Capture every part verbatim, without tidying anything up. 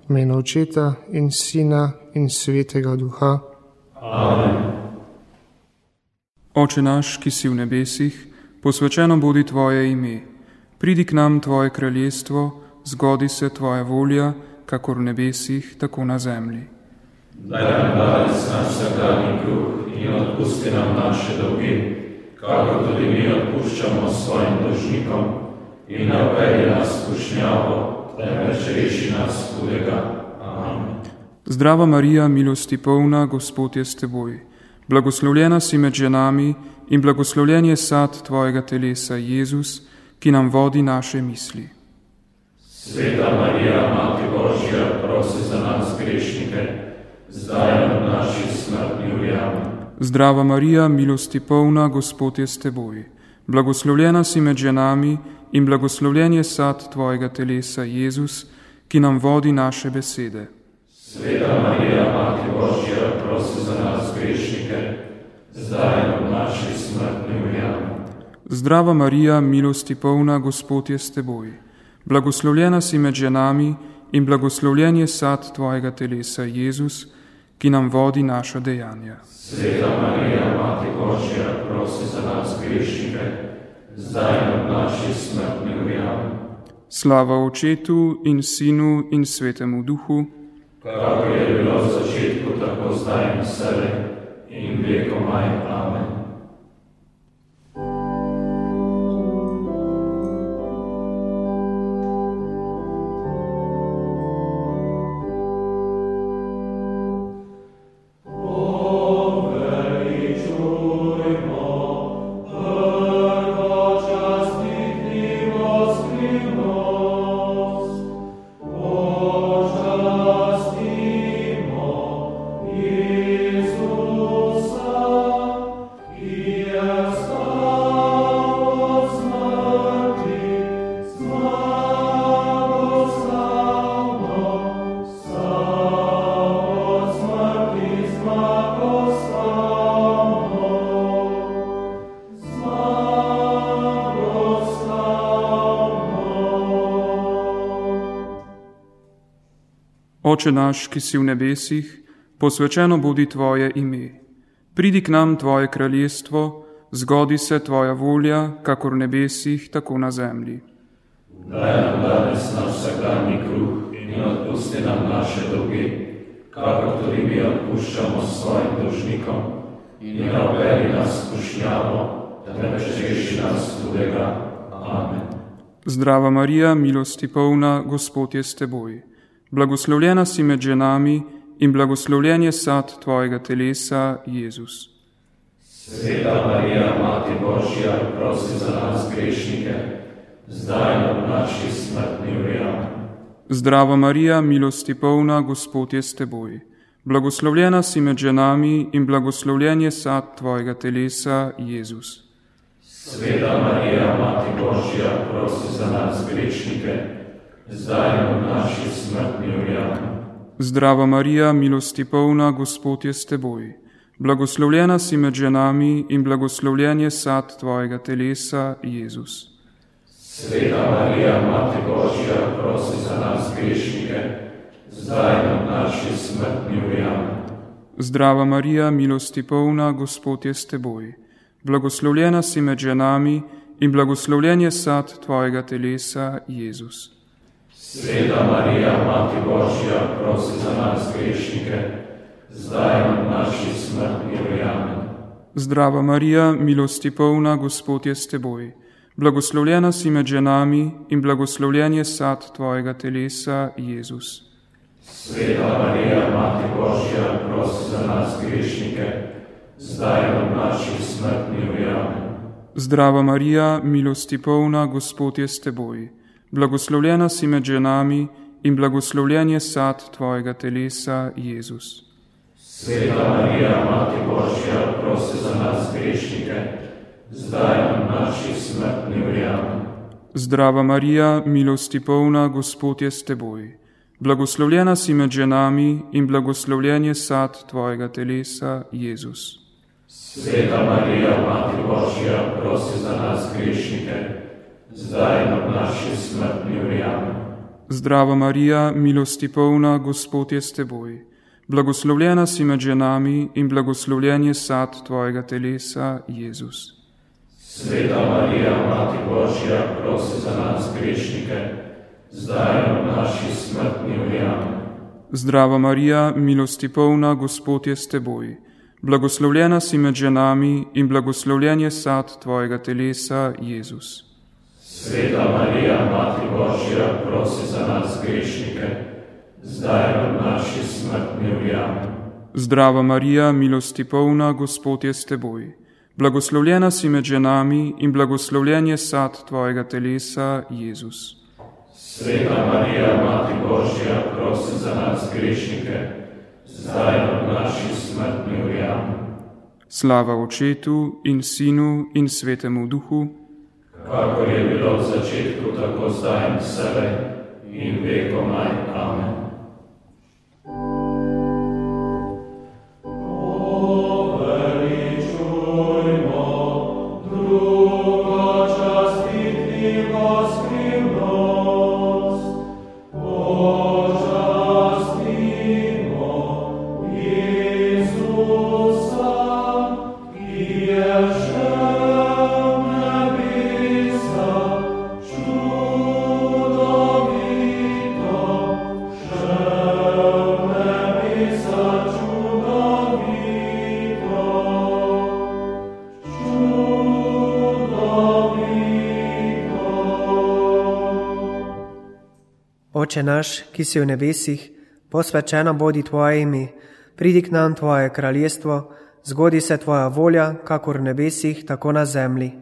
V imenu Očeta in Sina in Svetega Duha. Amen. Oče naš, ki si v nebesih, posvečeno bodi tvoje ime. Pridi k nam tvoje kraljestvo, zgodi se tvoja volja, kakor v nebesih, tako na zemlji. Daj nam danes naš vsakdanji kruh in odpusti nam naše dolge, kakor tudi mi odpuščamo svojim dolžnikom, in ne uvedi nas v skušnjavo, temveč reši nas hudega. Amen. Zdrava Marija, milosti polna, Gospod je s teboj. Blagoslovljena si med ženami in blagoslovljen je sad tvojega telesa, Jezus, ki nam vodi naše misli. Sveta Marija, Mati Božja, prosi za nas grešnike, zdaj in v naši smrtni uri. Amen. Zdrava Marija, milosti polna, Gospod je s teboj. Blagoslovljena si med ženami in blagoslovljen je sad tvojega telesa, Jezus, ki nam vodi naše besede. Sveta Marija, Mati Božja, prosi za nas grešnike, zdaj in v naši smrtni uri. Amen. Zdrava Marija, milosti polna, Gospod je s teboj. Blagoslovljena si med ženami in blagoslovljen je sad tvojega telesa, Jezus, ki nam vodi naša dejanja. Sveta Marija, Mati Božja, prosi za nas grešnike, zdaj in v naši smrtni uri. Amen. Slava Očetu in Sinu in Svetemu Duhu, kakor je bilo v začetku, tako zdaj in vselej in vekomaj. Amen. Oče naš, ki si v nebesih, posvečeno bodi tvoje ime. Pridi k nam tvoje kraljestvo, zgodi se tvoja volja, kakor v nebesih, tako na zemlji. Daj nam danes naš vsakdanji kruh in odpusti nam naše dolge, kakor tudi mi odpuščamo svojim dolžnikom, in ne uvedi nas v skušnjavo, temveč reši nas hudega. Amen. Zdrava Marija, milosti polna, Gospod je s teboj. Blagoslovljena si med ženami in blagoslovljen je sad tvojega telesa, Jezus. Sveta Marija, Mati Božja, prosi za nas grešnike, zdaj in v naši smrtni uri. Amen. Zdrava Marija, milosti polna, Gospod je s teboj. Blagoslovljena si med ženami in blagoslovljen je sad tvojega telesa, Jezus. Sveta Marija, Mati Božja, prosi za nas grešnike, zdaj in v naši smrtni uri. Amen. Zdrava Marija, milosti polna, Gospod je s teboj. Blagoslovljena si med ženami in blagoslovljen je sad tvojega telesa, Jezus. Sveta Marija, Mati Božja, prosi za nas grešnike, zdaj in v naši smrtni uri. Amen. Zdrava Marija, milosti polna, Gospod je s teboj. Blagoslovljena si med ženami in blagoslovljen je sad tvojega telesa, Jezus. Sveta Marija, Mati Božja, prosi za nas grešnike, zdaj in v naši smrtni uri. Amen. Zdrava Marija, milosti polna, Gospod je s teboj. Blagoslovljena si med ženami in blagoslovljen je sad tvojega telesa, Jezus. Sveta Marija, Mati Božja, prosi za nas grešnike, zdaj in v naši smrtni uri. Amen. Zdrava Marija, milosti polna, Gospod je s teboj. Blagoslovljena si med ženami in blagoslovljen je sad tvojega telesa, Jezus. Sveta Marija, Mati Božja, prosi za nas grešnike, zdaj in v naši smrtni uri. Amen. Zdrava Marija, milosti polna, Gospod je s teboj. Blagoslovljena si med ženami in blagoslovljen je sad tvojega telesa, Jezus. Sveta Marija, Mati Božja, prosi za nas grešnike, zdaj in v naši smrtni uri. Amen. Zdrava Marija, milosti polna, Gospod je s teboj. Blagoslovljena si med ženami in blagoslovljen je sad tvojega telesa, Jezus. Sveta Marija, Mati Božja, prosi za nas grešnike, zdaj in v naši smrtni uri. Amen. Zdrava Marija, milosti polna, Gospod je s teboj. Blagoslovljena si med ženami in blagoslovljen je sad tvojega telesa, Jezus. Sveta Marija, Mati Božja, prosi za nas grešnike, zdaj in v naši smrtni uri. Amen. Zdrava Marija, milosti polna, Gospod je s teboj. Blagoslovljena si med ženami in blagoslovljen je sad tvojega telesa, Jezus. Sveta Marija, Mati Božja, prosi za nas grešnike, zdaj in v naši smrtni uri. Amen. Slava Očetu in Sinu in Svetemu Duhu, kakor je bilo v začetku, tako zdaj in vselej in vekomaj. Amen. Oče naš, ki si v nebesih, posvečeno bodi tvoje ime, pridi k nam tvoje kraljestvo, zgodi se tvoja volja, kakor v nebesih, tako na zemlji.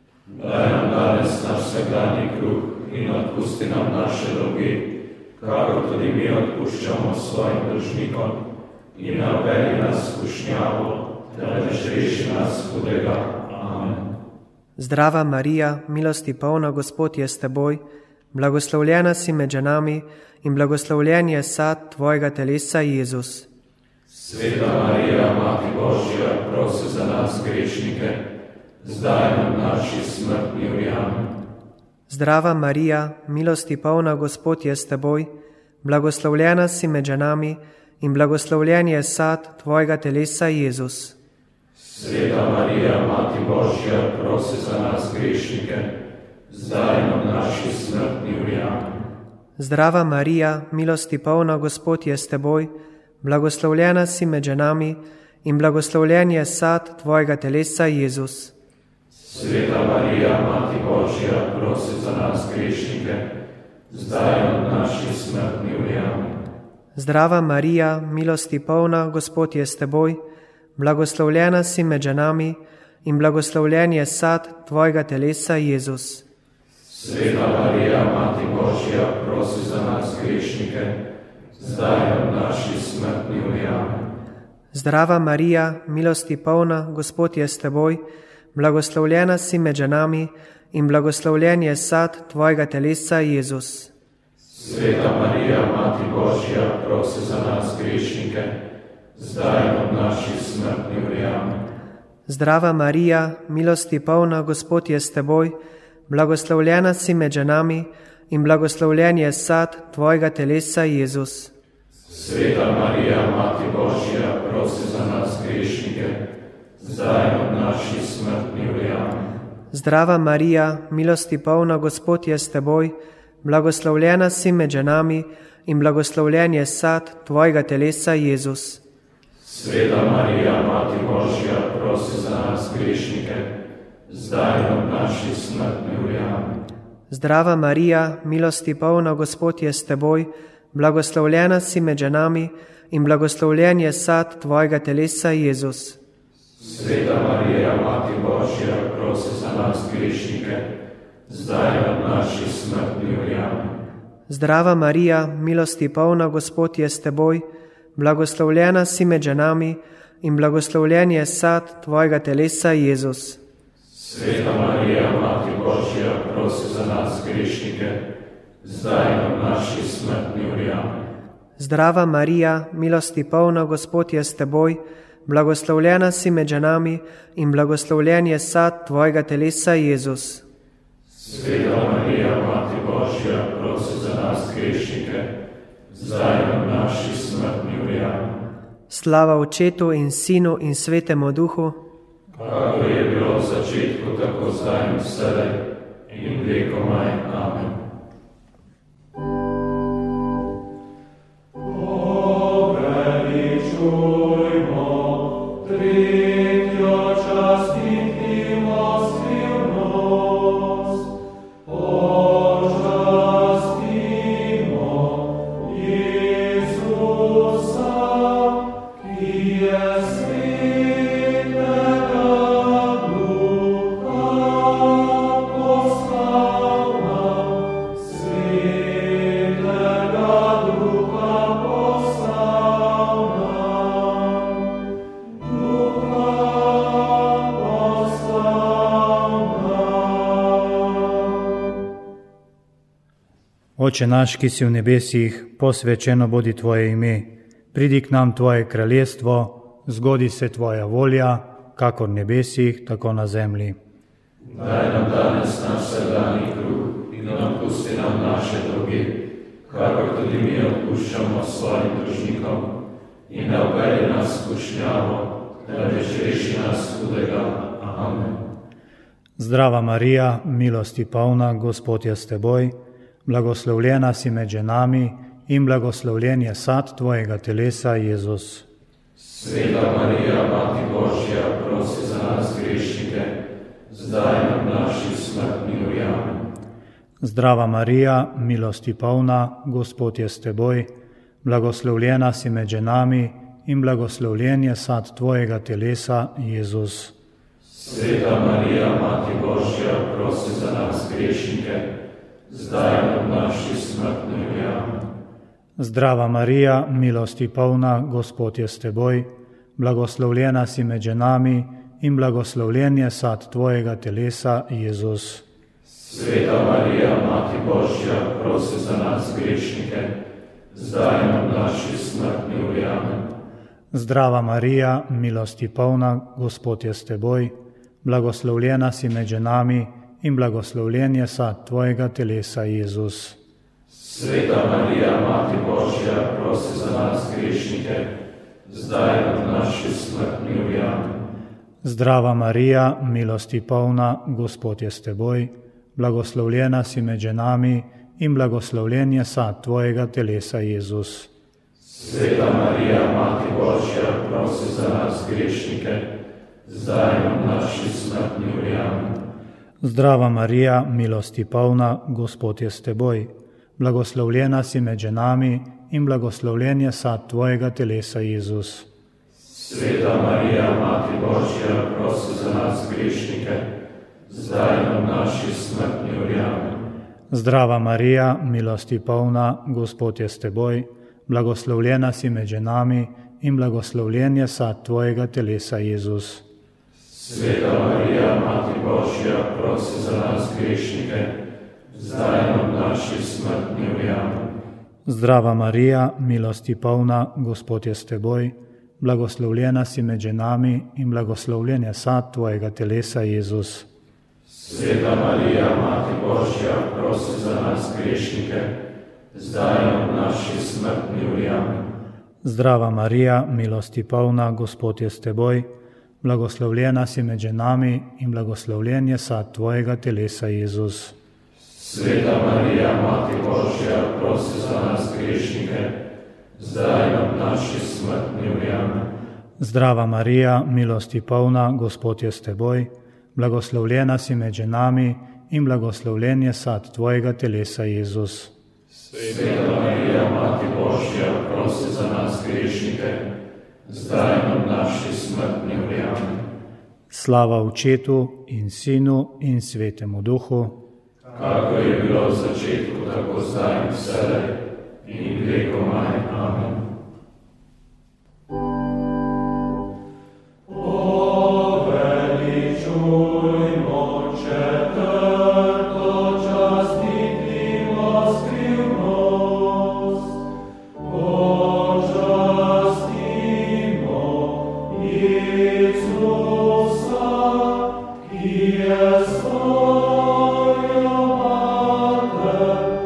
Daj nam danes naš vsakdanji kruh in odpusti nam naše dolge, kakor tudi mi odpuščamo svojim dolžnikom, in ne uvedi nas v skušnjavo, temveč reši nas hudega. Amen. Zdrava Marija, milosti polna, Gospod je s teboj, blagoslovljena si med ženami in blagoslovljen je sad tvojega telesa, Jezus. Sveta Marija, Mati Božja, prosi za nas grešnike, zdaj in v naši smrtni uri. Amen. Zdrava Marija, milosti polna, Gospod je s teboj, blagoslovljena si med ženami in blagoslovljen je sad tvojega telesa, Jezus. Sveta Marija, Mati Božja, prosi za nas grešnike, zdaj in v naši smrtni uri. Amen. Zdrava Marija, milosti polna, Gospod je s teboj, blagoslovljena si med ženami in blagoslovljen je sad tvojega telesa, Jezus. Sveta Marija, Mati Božja, prosi za nas grešnike, zdaj in v naši smrtni uri. Amen. Zdrava Marija, milosti polna, Gospod je s teboj, blagoslovljena si med ženami in blagoslovljen je sad tvojega telesa, Jezus. Sveta Marija, Mati Božja, prosi za nas grešnike, zdaj in v naši smrtni uri. Amen. Zdrava Marija, milosti polna, Gospod je s teboj, blagoslovljena si med ženami in blagoslovljen je sad tvojega telesa, Jezus. Sveta Marija, Mati Božja, prosi za nas grešnike, zdaj in v naši smrtni uri. Amen. Zdrava Marija, milosti polna, Gospod je s teboj, blagoslovljena si med ženami in blagoslovljen je sad tvojega telesa, Jezus. Sveta Marija, Mati Božja, prosi za nas grešnike, zdaj in v naši smrtni uri. Amen. Zdrava Marija, milosti polna, Gospod je s teboj, blagoslovljena si med ženami in blagoslovljen je sad tvojega telesa, Jezus. Sveta Marija, Mati Božja, prosi za nas grešnike, zdaj in v naši smrtni uri. Amen. Zdrava Marija, milosti polna, Gospod je s teboj, blagoslovljena si med ženami in blagoslovljen je sad tvojega telesa, Jezus. Sveta Marija, Mati Božja, prosi za nas grešnike, zdaj in v naši smrtni uri. Amen. Zdrava Marija, milosti polna, Gospod je s teboj, blagoslovljena si med ženami in blagoslovljen je sad tvojega telesa, Jezus. Sveta Marija, Mati Božja, prosi za nas grešnike, zdaj in v naši smrtni uri. Amen. Zdrava Marija, milosti polna, Gospod je s teboj, blagoslovljena si med ženami in blagoslovljen je sad tvojega telesa, Jezus. Sveta Marija, Mati Božja, Božja, prosi za nas grešnike, zdaj in v naši smrtni uri. Amen. Slava Očetu in Sinu in Svetemu Duhu, kakor je bilo v začetku, tako zdaj in vselej in vekomaj. Amen. Poveličujmo tretjo čast in skrivnost, počastimo Jezusa, ki je Svetega Duha poslal nam, Svetega Duha poslal nam, Duha poslal nam. Oče naš, ki si v nebesih, posvečeno bodi tvoje ime. Pridi k nam tvoje kraljestvo, zgodi se tvoja volja, kakor v nebesih, tako na zemlji. Daj nam danes naš vsakdanji kruh in odpusti nam naše dolge, kakor tudi mi odpuščamo svojim dolžnikom. In ne uvedi nas v skušnjavo, temveč reši nas hudega. Amen. Zdrava Marija, milosti polna, Gospod je s teboj, blagoslovljena si med ženami in blagoslovljen je sad tvojega telesa, Jezus. Sveta Marija, Mati Božja, prosi za nas grešnike, zdaj in v naši smrtni uri. Amen. Zdrava Marija, milosti polna, Gospod je s teboj, blagoslovljena si med ženami in blagoslovljen je sad tvojega telesa, Jezus. Sveta Marija, Mati Božja, prosi za nas grešnike, zdaj in v naši smrtni uri. Amen. Zdrava Marija, milosti polna, Gospod je s teboj, blagoslovljena si med ženami in blagoslovljen je sad tvojega telesa, Jezus. Sveta Marija, Mati Božja, prosi za nas grešnike, zdaj in v naši smrtni uri. Amen. Zdrava Marija, milosti polna, Gospod je s teboj, blagoslovljena si med ženami in blagoslovljen je sad tvojega telesa, Jezus. Sveta Marija, Mati Božja, prosi za nas grešnike, zdaj in v naši smrtni uri. Amen. Zdrava Marija, milosti polna, Gospod je s teboj, blagoslovljena si med ženami in blagoslovljen je sad tvojega telesa, Jezus. Sveta Marija, Mati Božja, prosi za nas grešnike, zdaj in v naši smrtni uri. Amen. Zdrava Marija, milosti polna, Gospod je s teboj, blagoslovljena si med ženami in blagoslovljen je sad tvojega telesa, Jezus. Sveta Marija, Mati Božja, prosi za nas grešnike, zdaj in v naši smrtni uri. Amen. Zdrava Marija, milosti polna, Gospod je s teboj, blagoslovljena si med ženami in blagoslovljen je sad tvojega telesa, Jezus. Sveta Marija, Mati Božja, prosi za nas grešnike, zdaj in v naši smrtni uri. Amen. Zdrava Marija, milosti polna, Gospod je s teboj, blagoslovljena si med ženami in blagoslovljen je sad tvojega telesa, Jezus. Sveta Marija, Mati Božja, prosi za nas grešnike, zdaj in v naši smrtni uri. Amen. Zdrava Marija, milosti polna, Gospod je s teboj, blagoslovljena si med ženami in blagoslovljen je sad tvojega telesa, Jezus. Sveta Marija, Mati Božja, prosi za nas grešnike, zdaj in v naši smrtni uri. Amen. Zdrava Marija, milosti polna, Gospod je s teboj, blagoslovljena si med ženami in blagoslovljen je sad tvojega telesa, Jezus. Sveta Marija, Mati Božja, prosi za nas grešnike, zdaj in v naši smrtni uri. Amen. Slava Očetu in Sinu in Svetemu Duhu, kakor je bilo v začetku, tako zdaj in vselej in vekomaj. Amen. Poveličujmo četrto čast in skrivnost, počastimo Jezusa, ki je svojo mater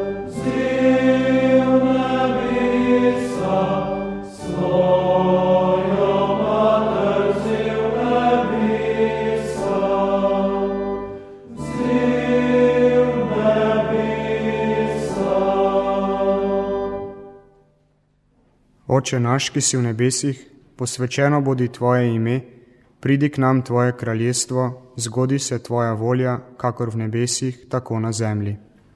Oče naš, ki si v nebesih, posvečeno bodi tvoje ime, pridi k nam tvoje kraljestvo, zgodi se tvoja volja, kakor v nebesih, tako na zemlji.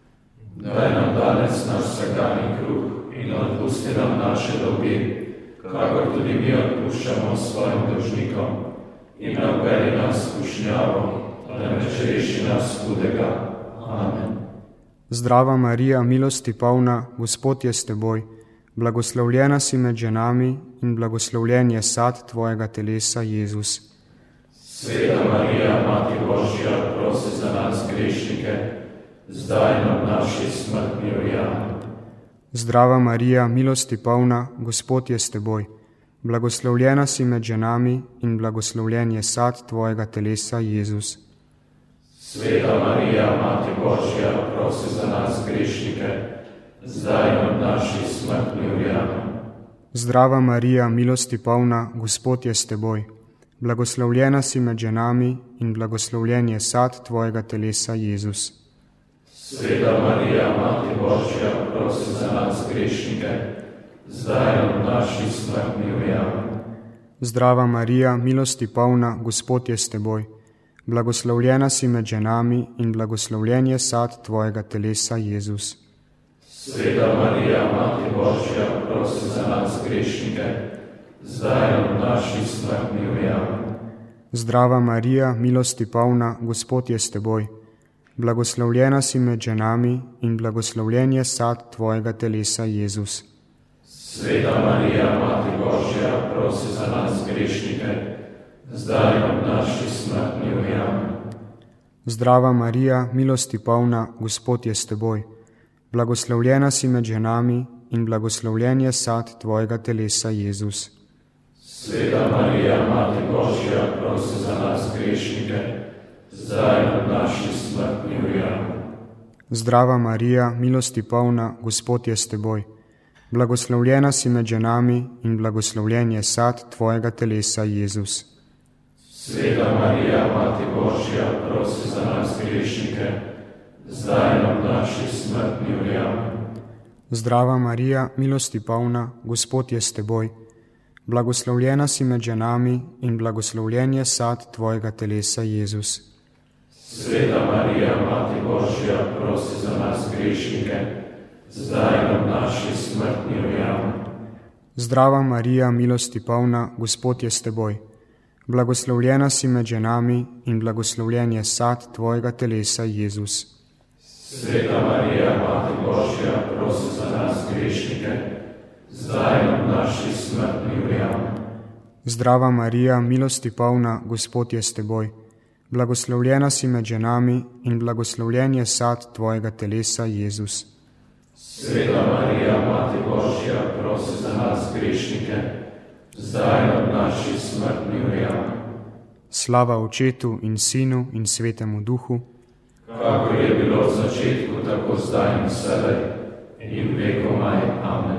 Daj nam danes naš vsakdanji kruh in odpusti nam naše dolge, kakor tudi mi odpuščamo svojim dolžnikom. In ne vpelji nas v skušnjavo, temveč reši nas hudega. Amen. Zdrava Marija, milosti polna, Gospod je s teboj, blagoslovljena si med ženami in blagoslovljen je sad tvojega telesa, Jezus. Sveta Marija, Mati Božja, prosi za nas grešnike, zdaj in ob naši smrtni uri. Amen. Zdrava Marija, milosti polna, Gospod je s teboj, blagoslovljena si med ženami in blagoslovljen je sad tvojega telesa, Jezus. Sveta Marija, Mati Božja, prosi za nas grešnike, zdaj in ob naši smrtni uri. Amen. Zdrava Marija, milosti polna, Gospod je s teboj, blagoslovljena si med ženami in blagoslovljen je sad tvojega telesa, Jezus. Sveta Marija, Mati Božja, prosi za nas grešnike, zdaj in ob naši smrtni uri. Amen. Zdrava Marija, milosti polna, Gospod je s teboj, blagoslovljena si med ženami in blagoslovljen je sad tvojega telesa, Jezus. Sveta Marija, Mati Božja, prosi za nas grešnike, zdaj in ob naši smrtni uri. Amen. Zdrava Marija, milosti polna, Gospod je s teboj, blagoslovljena si med ženami in blagoslovljen je sad tvojega telesa, Jezus. Sveta Marija, Mati Božja, prosi za nas grešnike, zdaj in ob naši smrtni uri. Amen. Zdrava Marija, milosti polna, Gospod je s teboj, blagoslovljena si med ženami in blagoslovljen je sad tvojega telesa, Jezus. Sveta Marija, Mati Božja, prosi za nas grešnike, zdaj in ob naši smrtni uri. Amen. Zdrava Marija, milosti polna, Gospod je s teboj, blagoslovljena si med ženami in blagoslovljen je sad tvojega telesa, Jezus. Sveta Marija, Mati Božja, prosi za nas grešnike, zdaj in ob naši smrtni uri. Amen. Zdrava Marija, milosti polna, Gospod je s teboj, blagoslovljena si med ženami in blagoslovljen je sad tvojega telesa, Jezus. Sveta Marija, Mati Božja, prosi za nas grešnike, zdaj in ob naši smrtni uri. Amen. Zdrava Marija, milosti polna, Gospod je s teboj, blagoslovljena si med ženami in blagoslovljen je sad tvojega telesa, Jezus. Sveta Marija, Mati Božja, prosi za nas grešnike, zdaj in ob naši smrtni uri. Amen. Zdrava Marija, milosti polna, Gospod je s teboj, blagoslovljena si med ženami in blagoslovljen je sad tvojega telesa, Jezus. Sveta Marija, Mati Božja, prosi za nas grešnike, zdaj in ob naši smrtni uri. Amen. Slava Očetu in Sinu in Svetemu Duhu, kakor je bilo v začetku, tako zdaj in vselej in vekomaj. Amen.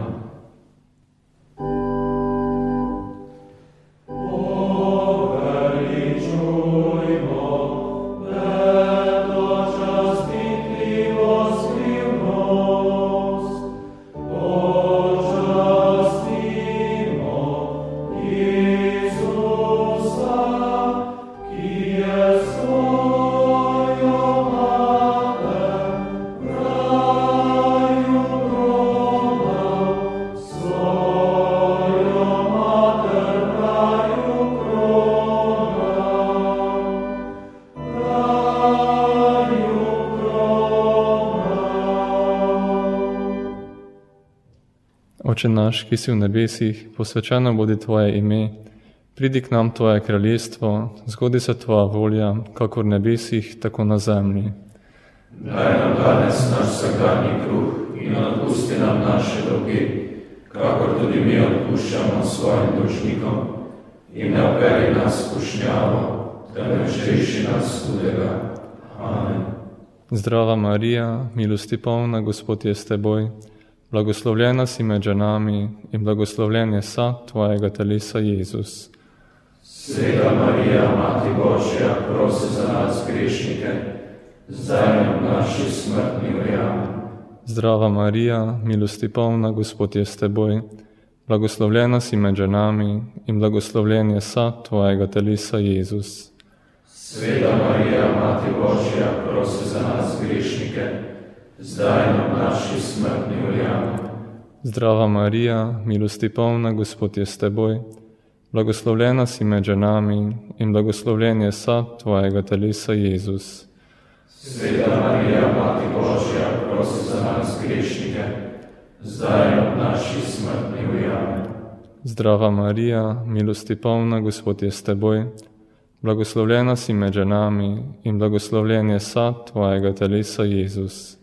Oče naš, ki si v nebesih, posvečeno bodi tvoje ime, pridi k nam tvoje kraljestvo, zgodi se tvoja volja, kakor v nebesih, tako na zemlji. Daj nam danes naš vsakdanji kruh in odpusti nam naše dolge, kakor tudi mi odpuščamo svojim dolžnikom, in ne vpelji nas v skušnjavo, temveč reši nas hudega. Amen. Zdrava Marija, milosti polna, Gospod je s teboj, blagoslovljena si med ženami in blagoslovljen je sad tvojega telesa, Jezus. Sveta Marija, Mati Božja, prosi za nas grešnike, zdaj in ob naši smrtni uri. Amen. Zdrava Marija, milosti polna, Gospod je s teboj, blagoslovljena si med ženami in blagoslovljen je sad tvojega telesa, Jezus. Sveta Marija, Mati Božja, prosi za nas grešnike, zdaj in ob naši smrtni uri. Amen. Zdrava Marija, milosti polna, Gospod je s teboj, blagoslovljena si med ženami in blagoslovljen je sad tvojega telesa, Jezus. Sveta Marija, Mati Božja, prosi za nas grešnike, zdaj in ob naši smrtni uri. Amen. Zdrava Marija, milosti polna, Gospod je s teboj, blagoslovljena si med ženami in blagoslovljen je sad tvojega telesa, Jezus.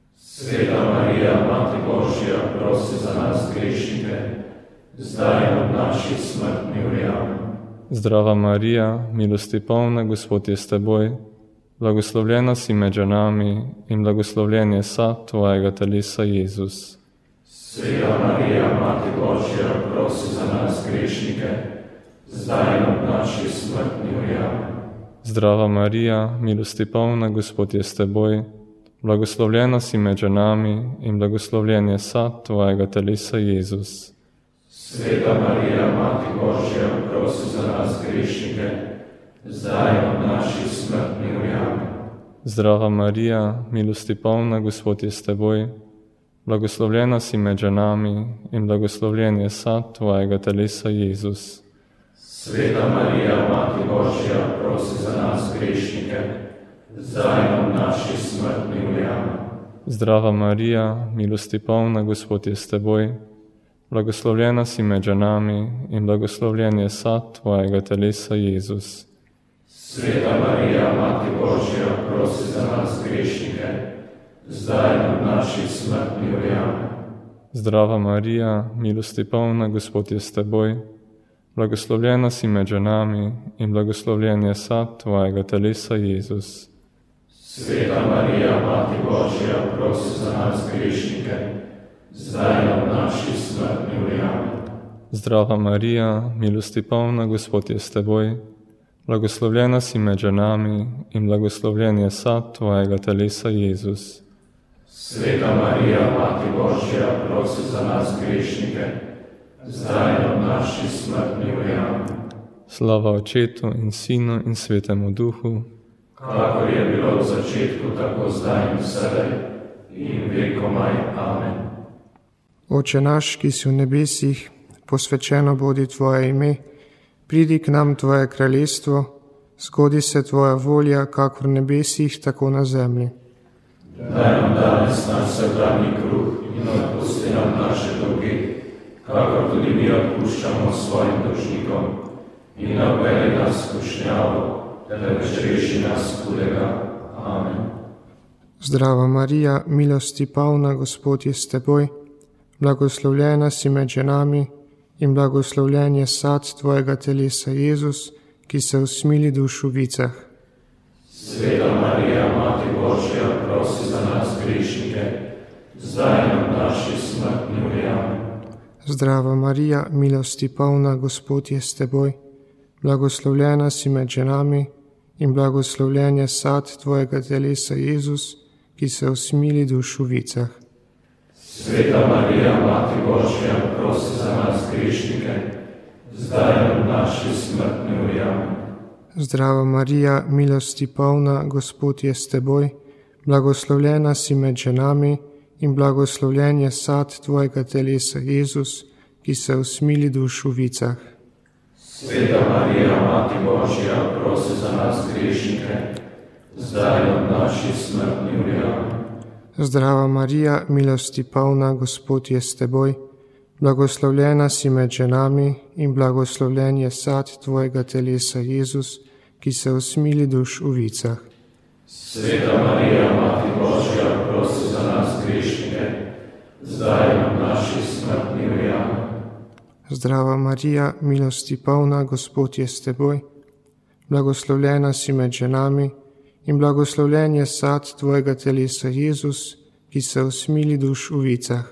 Sveta Marija, Mati Božja, prosi za nas grešnike, zdaj in ob naši smrtni uri. Amen. Zdrava Marija, milosti polna, Gospod je s teboj, blagoslovljena si med ženami in blagoslovljen je sad tvojega telesa, Jezus. Sveta Marija, Mati Božja, prosi za nas grešnike, zdaj in ob naši smrtni uri. Amen. Zdrava Marija, milosti polna, Gospod je s teboj, blagoslovljena si med ženami in blagoslovljen je sad tvojega telesa, Jezus. Sveta Marija, Mati Božja, prosi za nas grešnike, zdaj in ob naši smrtni uri. Amen. Zdrava Marija, milosti polna, Gospod je s teboj, blagoslovljena si med ženami in blagoslovljen je sad tvojega telesa, Jezus. Sveta Marija, Mati Božja, prosi za nas grešnike, zdaj in ob naši smrtni uri. Amen. Zdrava Marija, milosti polna, Gospod je s teboj, blagoslovljena si med ženami in blagoslovljen je sad tvojega telesa, Jezus. Sveta Marija, Mati Božja, prosi za nas grešnike, zdaj in ob naši smrtni uri. Amen. Zdrava Marija, milosti polna, Gospod je s teboj, blagoslovljena si med ženami in blagoslovljen je sad tvojega telesa, Jezus. Sveta Marija, Mati Božja, prosi za nas grešnike, zdaj in ob naši smrtni uri. Amen. Zdrava Marija, milosti polna, Gospod je s teboj, blagoslovljena si med ženami in blagoslovljen je sad tvojega telesa, Jezus. Sveta Marija, Mati Božja, prosi za nas grešnike, zdaj in ob naši smrtni uri. Amen. Slava Očetu in Sinu in Svetemu Duhu, kakor je bilo v začetku, tako zdaj in vselej in vekomaj. Amen. Oče naš, ki si v nebesih, posvečeno bodi tvoje ime, pridi k nam tvoje kraljestvo, zgodi se tvoja volja, kakor v nebesih, tako na zemlji. Daj nam danes naš vsakdanji kruh in odpusti nam naše dolge, kakor tudi mi odpuščamo svojim dolžnikom, in ne vpelji nas v skušnjavo, temveč reši nas hudega. Amen. Zdrava Marija, milosti polna, Gospod je s teboj, blagoslovljena si med ženami in blagoslovljen je sad tvojega telesa, Jezus, ki se usmili duš v vicah. Sveta Marija, Mati Božja, prosi za nas grešnike, zdaj in ob naši smrtni uri. Amen. Zdrava Marija, milosti polna, Gospod je s teboj, blagoslovljena si med ženami in blagoslovljen je sad tvojega telesa, Jezus, ki se usmili duš v vicah. Sveta Marija, Mati Božja, prosi za nas grešnike, zdaj in ob naši smrtni uri. Amen. Zdrava Marija, milosti polna, Gospod je s teboj, blagoslovljena si med ženami in blagoslovljen je sad tvojega telesa, Jezus, ki se usmili duš v vicah. Sveta Marija, Mati Božja, prosi za nas grešnike, zdaj in ob naši smrtni uri. Amen. Zdrava Marija, milosti polna, Gospod je s teboj, blagoslovljena si med ženami in blagoslovljen je sad tvojega telesa, Jezus, ki se usmili duš v vicah. Sveta Marija, Mati Božja, prosi za nas grešnike, zdaj in ob naši smrtni uri. Amen. Zdrava Marija, milosti polna, Gospod je s teboj, blagoslovljena si med ženami in blagoslovljen je sad tvojega telesa, Jezus, ki se usmili duš v vicah.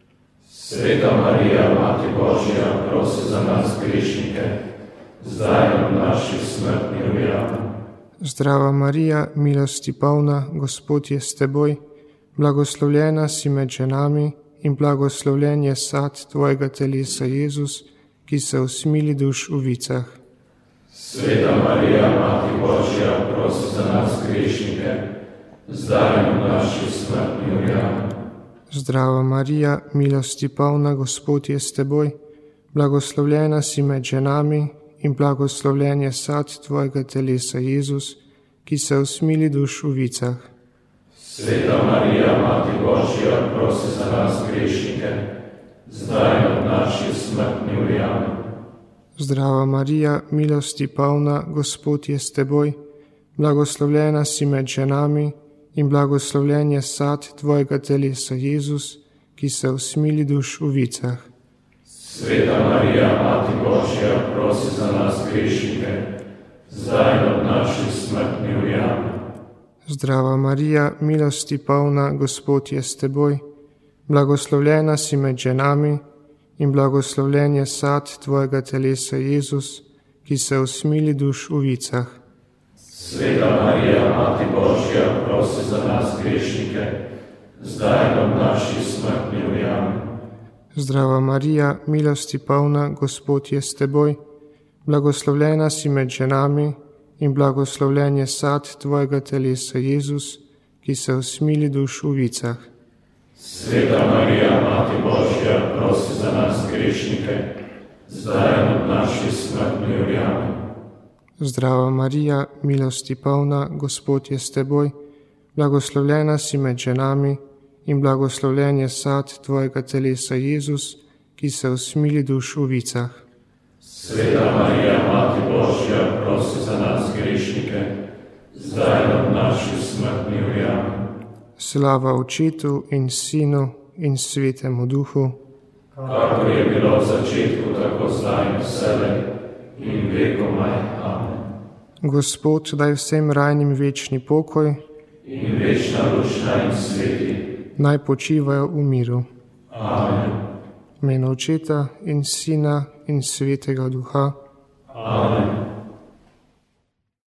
Sveta Marija, Mati Božja, prosi za nas grešnike, zdaj in ob naši smrtni uri. Amen. Zdrava Marija, milosti polna, Gospod je s teboj, blagoslovljena si med ženami in blagoslovljen je sad tvojega telesa, Jezus, ki se usmili duš v vicah. Sveta Marija, Mati Božja, prosi za nas grešnike, zdaj in v naši smrtni uri. Amen. Zdrava Marija, milosti polna, Gospod je s teboj, blagoslovljena si med ženami in blagoslovljen je sad tvojega telesa, Jezus, ki se usmili duš v vicah. Sveta Marija, Mati Božja, prosi za nas grešnike, zdaj in v naši smrtni uri. Amen. Zdrava Marija, milosti polna, Gospod je s teboj, blagoslovljena si med ženami in blagoslovljen je sad tvojega telesa, Jezus, ki se usmili duš v vicah. Sveta Marija, Mati Božja, prosi za nas grešnike, zdaj in v naši smrtni uri. Amen. Zdrava Marija, milosti polna, Gospod je s teboj, blagoslovljena si med ženami in blagoslovljen je sad tvojega telesa, Jezus, ki se usmili duš v vicah. Sveta Marija, Mati Božja, prosi za nas grešnike, zdaj in v naši smrtni uri. Amen. Zdrava Marija, milosti polna, Gospod je s teboj, blagoslovljena si med ženami in blagoslovljen je sad tvojega telesa, Jezus, ki se usmili duš v vicah. Sveta Marija, Mati Božja, prosi za nas grešnike, zdaj in v naši smrtni uri. Amen. Zdrava Marija, milosti polna, Gospod je s teboj, blagoslovljena si med ženami in blagoslovljen je sad tvojega telesa, Jezus, ki se usmili duš v vicah. Sveta Marija, Mati Božja, prosi za nas grešnike, zdaj in v naši smrtni uri. Amen. Slava Očetu in Sinu in Svetemu Duhu, kakor je bilo v začetku, tako zdaj in vselej in vekomaj. Amen. Gospod, daj vsem rajnim večni pokoj in večna lučna in sveti, naj počivajo v miru. Amen. V imenu Očeta in Sina in Svetega Duha. Amen.